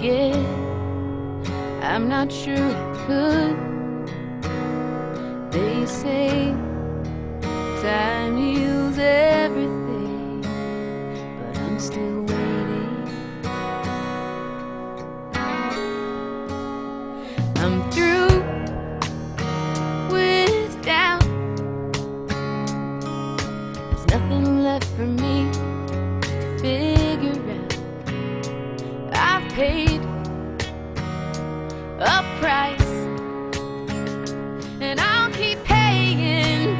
forget. I'm not sure I could. They say time heals everything, but I'm still waiting. I'm through with doubt. There's nothing left for me to figure out. I've paid a price, and I'll keep paying.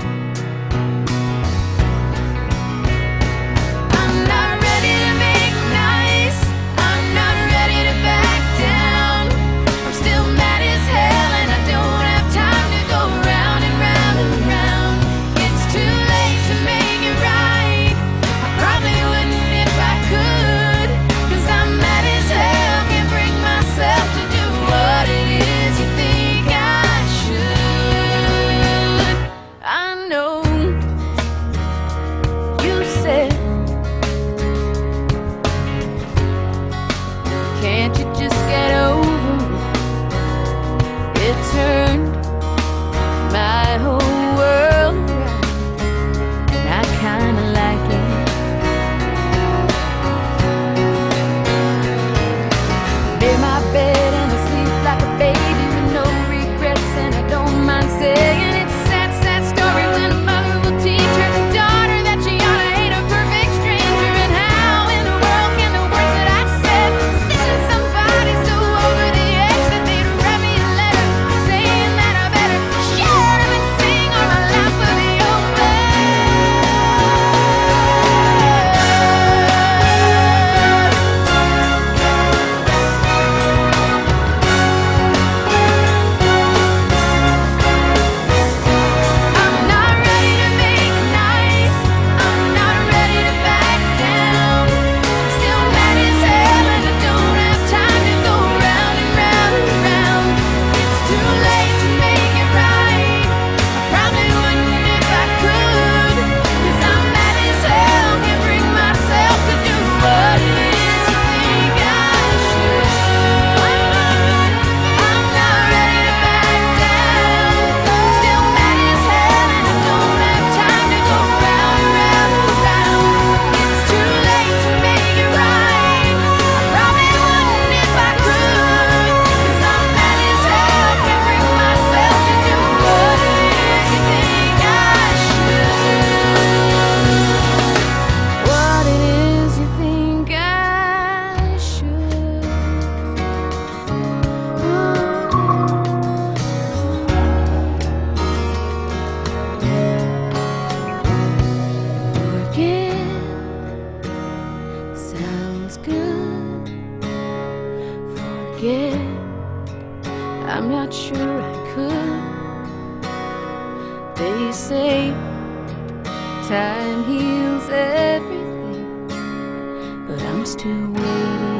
I'm not ready to make nice. I'm not ready to back down. I'm still mad as hell, and I don't have time to go round and round and round. It's too late to make it right. I probably wouldn't if I could, 'cause I'm mad as hell, can't bring myself to do what it is you think I should. I know you said, can't you just get over it? It turned my whole world around, and I kinda like it. Made my bed and I sleep like a baby with no regrets, and I don't mind saying it's a sad, sad story when a mother will teach her daughter that she ought to hate a perfect stranger. And how in the world can the words that I said send somebody so over the edge that they'd write me a letter saying that I better shut up and sing or my life will be over. I'm not ready to make it nice. I'm not ready to back down. I'm still mad as hell, and I don't have time to go round and round and round. It's too late to make it right. I probably wouldn't if I could, 'cause I'm mad as hell, can't bring myself to do what it is you think I should. I'm not ready to back down. I'm still mad as hell, and I don't have time to go round and round and round. It's too late to make it right. I probably wouldn't if I could, 'cause I'm mad as hell, can't bring myself to do what it is you think I should. What it is you think I should. Forget sounds good. Forget, I'm not sure I could. They say time heals everything, but I'm still waiting.